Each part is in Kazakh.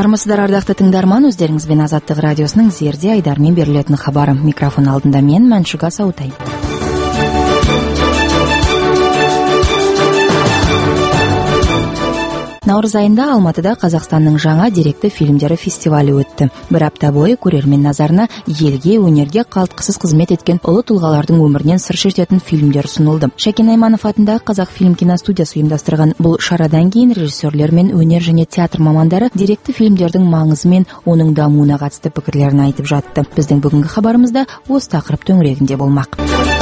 Армысыздар, ардақты тыңдарман, өздеріңізбен Азаттық радиосының Зерде Айдармен берілетін хабары. Микрофон алдында мен Мәншүк Асаутай. Наурыз айында Алматыда Қазақстанның жаңа деректі фильмдері фестивалі өтті. Бір апта бойы көрермен назарына елге, өнерге қалтқысыз қызмет еткен ұлы тұлғалардың өмірінен сыр шертетін фильмдер ұсынылды. Шәкен Айманов атындағы Қазақфильм киностудиясы ұйымдастырған бұл шарадан кейін режиссерлер мен өнер және театр мамандары деректі фильмдердің маңызы мен оның дамуына қатысты пікірлерін айтып жатты. Біздің бүгінгі хабарымызда осы тақырып төңірегінде болмақ.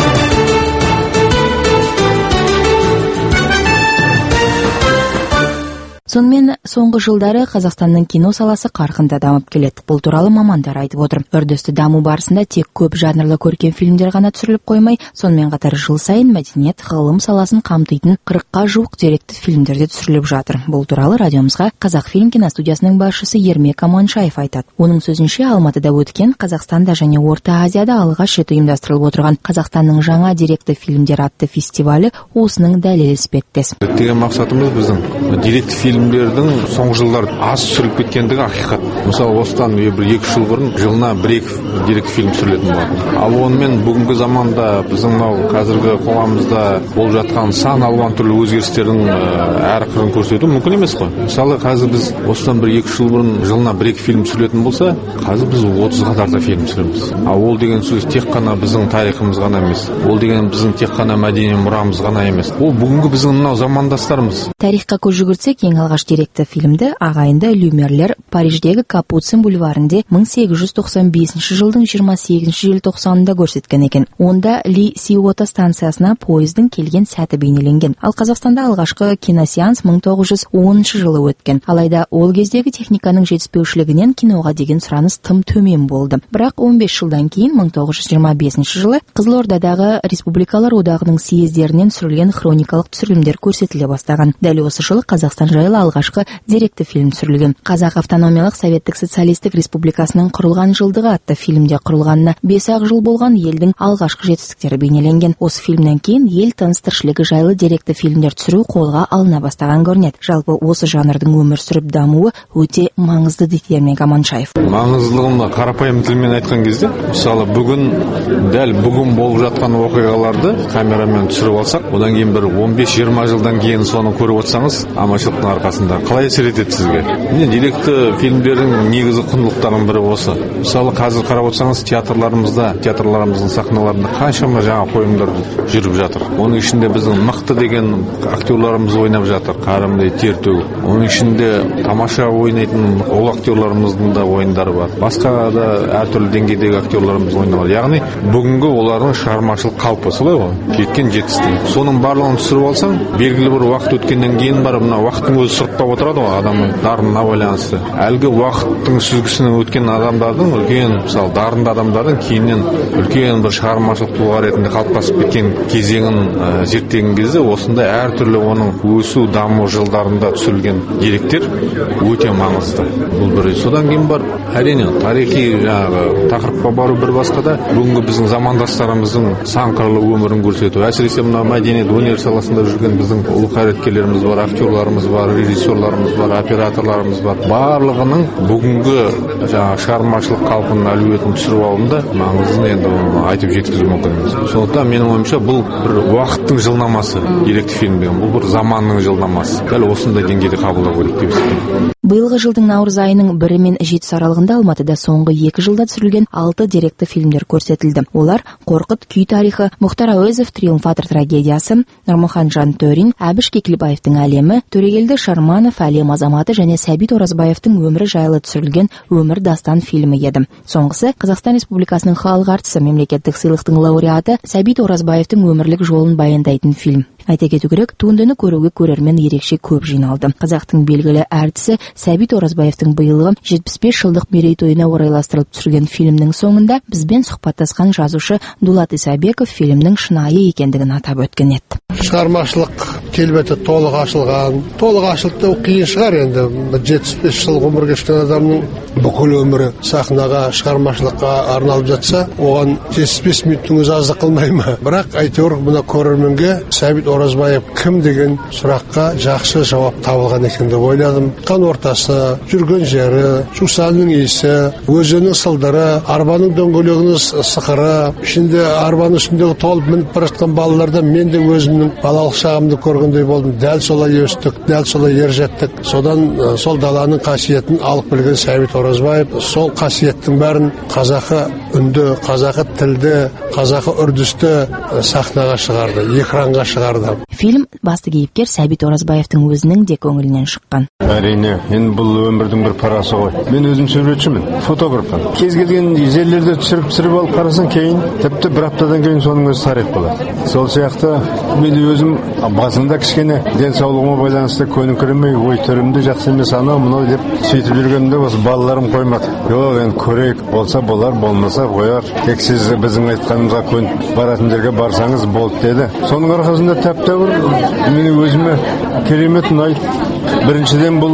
Сонымен соңғы жылдары Қазақстанның кино саласы қарқынды дамып келеді. Бұл туралы мамандар айтып отыр. Үрдісті даму барысында тек көп жанрлы көркем фильмдер ғана түсіріліп қоймай, сонымен қатар жыл сайын мәдениет, ғылым саласын қамтитын 40-қа жуық деректі фильмдер де түсіріліп жатыр. Бұл туралы радиомызға Қазақфильм киностудиясының басшысы Ермек Аманшаев айтады. Оның сөзінше, Алматыда өткен Қазақстанда және Орта Азияда алғаш рет ұйымдастырылып отырған Қазақстанның жаңа деректі фильмдер атты фестивалі осының дәлелі іспеттес. Деген мақсатымыз біздің деректі фильмдердің соңғы жылдар аз түсіріліп кеткендігі ақиқат. Мысалы, осыдан бір 2 жыл бұрын жылына 1-2 деректі фильм түсірілетін болатын. Ал онымен бүгінгі заманда біздің қазіргі қоғамымызда болып жатқан сан алуан түрлі өзгерістердің әр қырын көрсету мүмкін емес қой. Мысалы, қазір біз осыдан 1-2 жыл бұрын жылына 1-2 фильм түсірілетін болса, қазір біз 30-ға тарта фильм түсіреміз. Ал ол деген сөз тек қана біздің тарихымыз ғана емес. Ол деген біздің тек қана мәдени мұрамыз ғана емес. Ол бүгінгі біздің мынау замандастарымыз. Тарихқа көз жүгіртсек, ең алғаш деректі фильмді ағайынды Люмьерлер Париждегі Капуцин бульварінде 1895 жылдың 28 желтоқсанында көрсеткен екен. Онда Ли Сиота станциясына пойыздың келген сәті бейнеленген. Ал Қазақстанда алғашқы киносеанс 1910 жылы өткен. Алайда ол кездегі техниканың жетіспеушілігінен киноға деген сұраныс тым төмен болды. Бірақ 15 жылдан кейін 1925 жылы Қызылордадағы Республикалар одағының съездерінен түсірілген хроникалық түсірілімдер көрсетіле бастаған. Дәл осы жылы Қазақстан жайлы алғашқы деректі фильм түсірілген. Қазақ автономиялық Советтік социалистік республикасының құрылған жылдығы атты фильмде құрылғанына 5-ақ жыл болған елдің алғашқы жетістіктері бейнеленген. Осы фильмнен кейін ел тыныс-тіршілігі жайлы деректі фильмдер түсіру қолға алына бастаған көрінеді. Жалпы осы жанрдың өмір сүріп дамуы өте маңызды дейді Ермек Аманшаев. Маңыздылығын қарапайым тілмен айтқан кезде, мысалы дәл бүгін болып жатқан оқиғаларды камерамен түсіріп алсақ, одан кейін бір 15-20 жылдан кейін соны көріп отырсаңыз, аманшылықтың арқасында қалай әсер етеді сізге? Міне деректі фильмдердің негізі құндылықтарының бірі осы. Мысалы, қазір қарап отырсаңыз, театрларымыздың сахналарында қаншама жаңа қойылымдар жүріп жатыр. Оның ішінде біздің мықты деген актерларымыз ойнап жатыр, қарымды тер төгіп. Оның ішінде тамаша ойнайтын ол актерларымыздың да ойындары бар. Басқа да әртүрлі деңгейдегі актерларымыз ойнап жатыр. Яғни бүгінгі олардың шығармашылық қалпы, солай ғой, жеткен жетістік. Соның барлығын түсіріп алсаң, белгілі бір уақыт өткеннен кейін барып, мына уақыттың өзі сұрыптап отырады ғой адамның дарынына байланысты. Әлгі уақыттың сүзгісінен өткен адамдардың, үлкен, мысалы, дарынды адамдардың кейіннен үлкен бір шығармашылық тұлға ретінде қалыптасып кеткен кезеңін зерттеген кезде осындай әртүрлі оның өсу, даму жылдарында түсірілген деректер өте маңызды. Бұл бір. Содан кейін бар, әрине, тарихи тақырыпқа бару бір басқада, бүгінгі біздің замандастарымыздың сан қырлы өмірін көрсету. Әсіресе мына мәдениет, өнер саласында жүрген біздің ұлы қайраткерлеріміз бар, актерларымыз бар, режиссерларымыз бар, операторларымыз бар. Барлығының бүгінгі шығармашылық қалпының әлеуетін түсіріп алуында маңызын енді айтып жеткізу мүмкін емес. Сондықтан менің ойымша бұл бір уақыттың жылнамасы, деректі фильм деген. Бұл бір заманның жылнамасы. Дәл осындай деңгейде қабылдау керек деп есептеймін. Биылғы жылдың наурыз айының 1 мен 7 аралығында Алматыда соңғы 2 жылда түсірілген 6 деректі фильмдер көрсетілді. Олар Қорқыт күй тарихы, Мұхтар Әуезов Триумфатор трагедиясы, Нұрмұхан Жантөрин, Әбіш Кекілбаевтың әлемі, Төрегелді Шарманов әлем азаматы және Сәбит Оразбаевтың өмірі жайлы түсірілген Өмір дастан фильмі еді. Соңғысы Қазақстан Республикасының халық әртісі, мемлекеттік сыйлықтың лауреаты Сәбит Оразбаевтың өмірлік жолын баяндайтын фильм. Айта кету керек, туындыны көруге көрермен ерекше көп жиналды. Қазақтың белгілі әртісі Сәбит Оразбаевтың биылғы 75 жылдық мерейтойына орайластырылып түсірген фильмнің соңында бізбен сұхбаттасқан жазушы Дулат Исабеков фильмнің шынайы екендігін атап өткен еді. Шығармашылық келбеті толық ашылған. Толық ашылды қиын шығар енді. 75 жыл ғұмыр кешкен адамның бүкіл өмірі сахнаға, шығармашылыққа арналып жатса, оған 75 минуттың өзі аздық қылмай ма? Бірақ әйтеуір мына көрерменге Сәбит Оразбаев кім деген сұраққа жақсы жауап табылған екен деп ойладым. Қан ортасы, жүрген жері, жусанның иісі, өзінің сылдыры, арбаның дөңгелегінің сықыры, ішінде арбаның үстіндегі толып мініп бара жатқан балаларда мен де өзімнің балалық шағымды көргендей болдым. Дәл солай өстік, дәл солай ер жеттік. Содан сол даланың қасиетін алып білген Сәбит Оразбаев сол қасиеттің бәрін қазақы үнді, қазақы тілді, қазақы үрдісті сахнаға шығарды, экранға шығарды. Фильм басты кейіпкер Сәбит Оразбаевтың өзінің де көңілінен шыққан. Әрине, енді бұл өмірдің бір парасы ғой. Мен өзім суретшімін, фотографпын. Кез келген жерлерде түсіріп алып қарасаң, кейін тіпті бір аптадан кейін соның өзі тарих болады. Сол сияқты мен өзім басында кішкене денсаулығыма байланысты көніңкіремей, ой түрімді жақсы емес анау мынау деп сөйтіп жүргенімде осы балаларым қоймады. Жоқ, енді көрейік, болса болар, болмаса қояр. Тек сіз біздің айтқанымызға көніп баратын жерге барсаңыз болды деді. Соның арқасында тәп-тәуір мені өзіме керемет ұнайды. Біріншіден бұл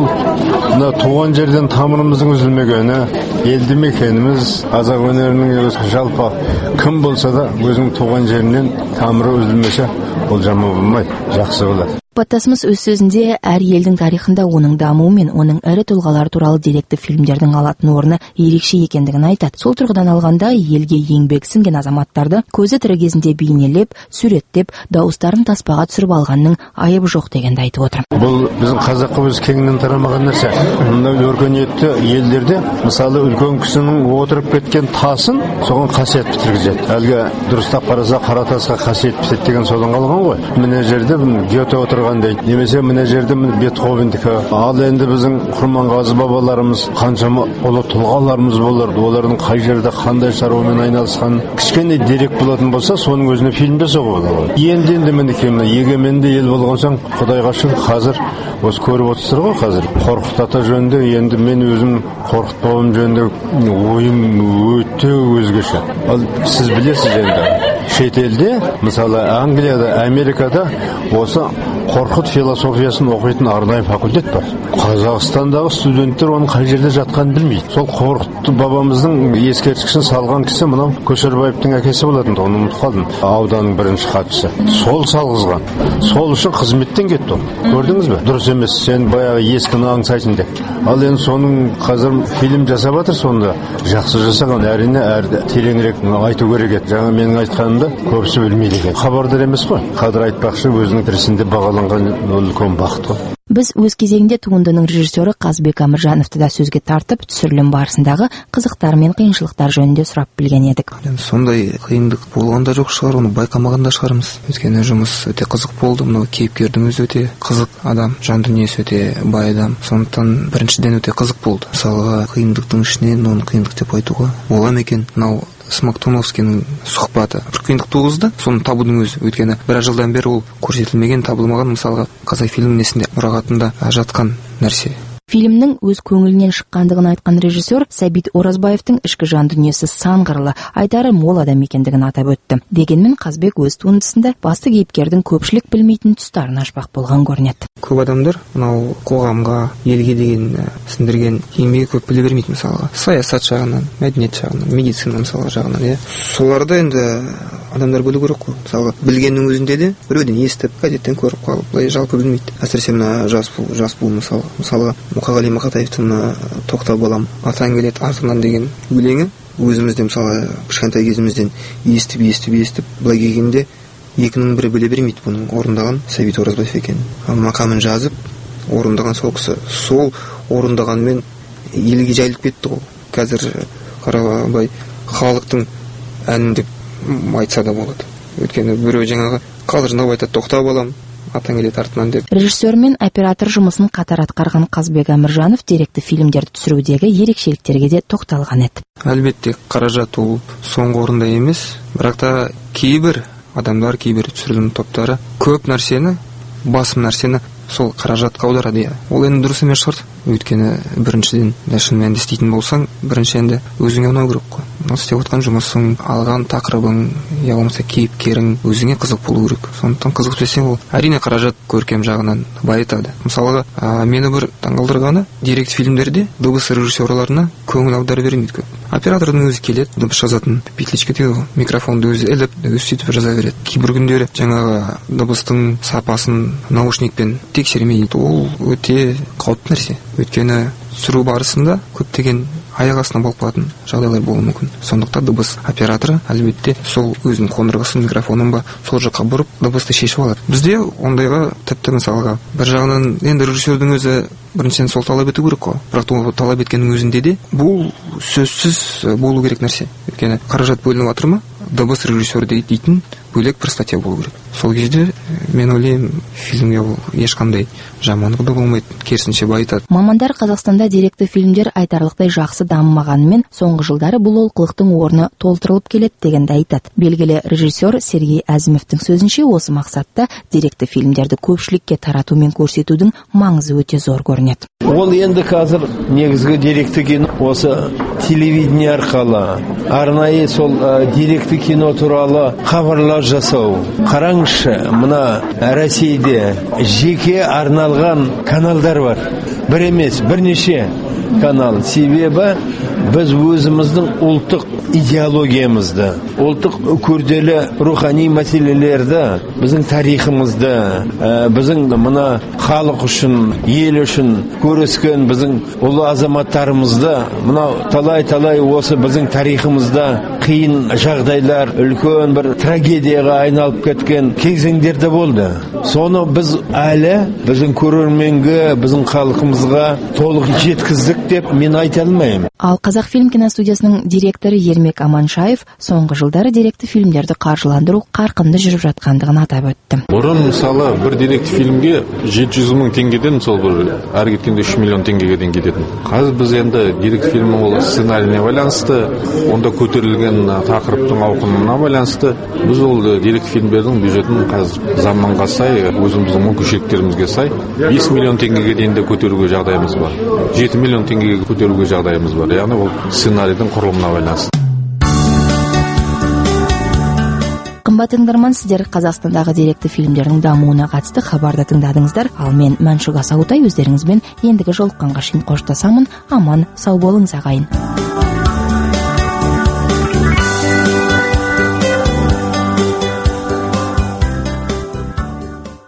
туған жерден тамырымыздың үзілмегені, елді мекеніміз, қазақ өнерінің жалпы кім болса да өзінің туған жерінен тамыры үзілмесе, ол жаман болмайды, жақсы болады. Сұхбаттасымыз өз сөзінде әр елдің тарихында оның дамуы мен оның ірі тұлғалар туралы деректі фильмдердің алатын орны ерекше екендігін айтады. Сол тұрғыдан алғанда елге еңбек сіңген азаматтарды көзі тірі кезінде бейнелеп, суреттеп, дауыстарын таспаға түсіріп алғанның айыбы жоқ дегенді айтып отыр. Бұл біздің қазаққа өз кеңінен тарамаған нәрсе. Мынау өркениетті елдерде мысалы үлкен кісінің отырып кеткен тасын соған қасиет бітіргізеді. Әлгі дұрыстап қараса қара тасқа қасиет бітеді деген содан қалған ғой. Мына жерде Гете отырғандай, немесе мына жерде Бетховендікі. Ал енді біздің Құрманғазы бабаларымыз қаншама ұлы тұлғаларымыз боларды. Олардың қай жерде қандай шаруамен айналысқан кішкене дерек болатын болса, соның өзіне фильм жасауға болады. Енді мінекей егеменді ел болған соң Құдайға шүкір қазір осы көріп отырсыздар ғой қазір. Қорқыт ата жөнінде енді мен өзім Қорқыт бабам жөнінде ойым өте өзгеше. Ал сіз білесіз енді шетелде, мысалы Англияда, Америкада осы Қорқыт философиясын оқитын арнайы факультет бар. Қазақстандағы студенттер оның қай жерде жатқанын білмейді. Сол Қорқыт бабамыздың ескерткішін салған кісі мынау Көшербаевтың әкесі болатын, оны ұмытып қалдым. Ауданның бірінші хатшысы. Сол салғызған. Сол үшін қызметтен кетті ол. Көрдіңіз бе? Дұрыс емес, сен баяғы ескіні аңсайсың деп. Ал енді соның қазір фильм жасап жатыр, сонда жақсы жасаған. Әрине тереңірек айту керек еді. Жаңа менің айтқанымды көбісі білмейді екен. Хабардар емес қой. Қадір айтпақшы өзінің тірісінде бағаланған үлкен бақыт қой. Біз өз кезегінде туындының режиссері Қазбек Әміржановты да сөзге тартып, түсірілім барысындағы қызықтар мен қиыншылықтар жөнінде сұрап білген едік. Сондай қиындық болған да жоқ шығар, оны байқамаған да шығармыз. Өйткені жұмыс өте қызық болды. Мынау кейіпкердің өзі өте қызық адам, жан дүниесі өте бай адам. Сондықтан біріншіден өте қызық болды. Мысалы, қиындықтың ішінен оны қиындық деп айтуға бола ма екен? Мынау Смоктуновскийдің сұхбаты бір қиындық туғызды, соны табудың өзі. Өйткені біраз жылдан бері ол көрсетілмеген, табылмаған, мысалға Қазақфильм несінде мұрағатында жатқан нәрсе. Фильмнің өз көңілінен шыққандығын айтқан режиссер Сәбит Оразбаевтың ішкі жан дүниесі сан қырлы, айтары мол адам екендігін атап өтті. Дегенмен Қазбек өз туындысында басты кейіпкердің көпшілік білмейтін тұстарын ашпақ болған көрінеді. Көп адамдар мынау қоғамға, елге деген сіңдірген еңбегі көп біле бермейді, мысалға саясат жағынан, мәдениет жағынан, медицина мысалға жағынан, иә. Соларды енді адамдар білу керек қой. Мысалға білгеннің өзінде де біреуден естіп, газеттен көріп қалып, былай жалпы білмейді. Әсіресе мына жас буын мысалға Мұқағали Мақатаевтың тоқта балам, атаң келеді артынан деген өлеңі өзімізде мысалы кішкентай кезімізден естіп, былай келгенде екінің бірі біле бермейді бұның орындаған Сәбит Оразбаев екенін. Мақамын жазып, орындаған сол кісі. Сол орындағанмен елге жайылып кетті ғой. Қазір қарабай халықтың әнін деп айтса да болады. Өйткені біреу жаңағы қалжыңдап айтады, тоқта балам, атаң келеді артынан деп. Режиссер мен оператор жұмысын қатар атқарған Қазбек Әміржанов деректі фильмдерді түсірудегі ерекшеліктерге де тоқталған еді. Әлбетте қаражат ол соңғы орында емес, бірақ та кейбір адамдар, кейбір түсірілім топтары көп нәрсені, басым нәрсені сол қаражатқа аударады. Иә, ол енді дұрыс емес шығар. Өйткені біріншіден шын мәнінде істейтін болсаң, бірінші енді өзіңе ұнау керек қой. Істеп отқан жұмысың, алған тақырыбың, я болмаса кейіпкерің өзіңе қызық болу керек. Сондықтан қызық десең, ол әрине қаражат көркем жағынан байытады. Мысалға, мені бір таңғалдырғаны, директ фильмдерде дыбыс режиссерларына көңіл аударып бермейді көп. Оператордың өзі келеді, дыбыс жазатын петличка дейді ғой, микрофонды өзі іліп, өзі сөйтіп жаза береді. Кейбір күндері жаңағы дыбыстың сапасын наушникпен тексермейді. Ол өте қауіпті нәрсе. Өйткені түсіру барысында көптеген аяқ астынан болып қалатын жағдайлар болуы мүмкін. Сондықтан дыбыс операторы әлбетте сол өзінің қондырғысын, микрофонын ба сол жаққа бұрып дыбысты шешіп алады. Бізде ондайға тіпті мысалға бір жағынан енді режиссердің өзі біріншіден сол талап ету керек қой. Бірақ ол талап еткеннің өзінде де бұл сөзсіз болу керек нәрсе. Өйткені қаражат бөлініп жатыр ма, дыбыс режиссері дейтін бөлек бір статья болу керек. Сол кезде мен ойлаймын, фильмге ол ешқандай жамандық да болмайды, керісінше байытады. Мамандар Қазақстанда деректі фильмдер айтарлықтай жақсы дамымағанымен, соңғы жылдары бұл олқылықтың орны толтырылып келеді дегенді айтады. Белгілі режиссер Сергей Әзімовтің сөзінше, осы мақсатта деректі фильмдерді көпшілікке тарату мен көрсетудің маңызы өте зор көрінеді. Ол енді қазір негізгі деректі кино осы телевидение арқылы, арнайы сол деректі кино туралы хабарлар жасау. Қараңызшы, мына Ресейде жеке арналған каналдар бар. Бір емес, бірнеше канал. Себебі біз өзіміздің ұлттық идеологиямызды, ұлттық күрделі рухани мәселелерді, біздің тарихымызды, біздің мына халық үшін, ел үшін көріскен біздің ұлы азаматтарымызды, мына талай осы біздің тарихымызда қиын жағдайлар, үлкен бір трагедияға айналып кеткен кезеңдерде болды. Соны біз әлі біздің көрерменге, біздің халқымызға толық жеткіздік деп мен айта алмаймын. Ал Қазақфильм киностудиясының директоры Ермек Аманшаев соңғы жылдары деректі фильмдерді қаржыландыру қарқынды жүріп жатқандығын атап өтті. Бұрын мысалы бір деректі фильмге 700 мың теңгеден сол бір әр кеткенде 3 миллион теңгеге дейін кететін. Қазір біз енді деректі фильмнің ол сценарийіне байланысты, онда көтерілген тақырыптың ауқымына байланысты біз ол деректі фильмдердің бюджетін қазір заманға сай, өзіміздің мүмкіншіліктерімізге сай 5 миллион теңгеге дейін де көтеруге жағдайымыз бар. 7 миллион теңгеге көтеруге жағдайымыз бар. Яғни ол сценарийдің құрылымына байланысты. Қымбат тыңдарман, сіздер Қазақстандағы деректі фильмдердің дамуына қатысты хабарды тыңдадыңыздар. Ал мен Мәншүк Асаутай өздеріңізбен ендігі жолыққанға шейін қоштасамын. Аман, сау болыңыз ағайын.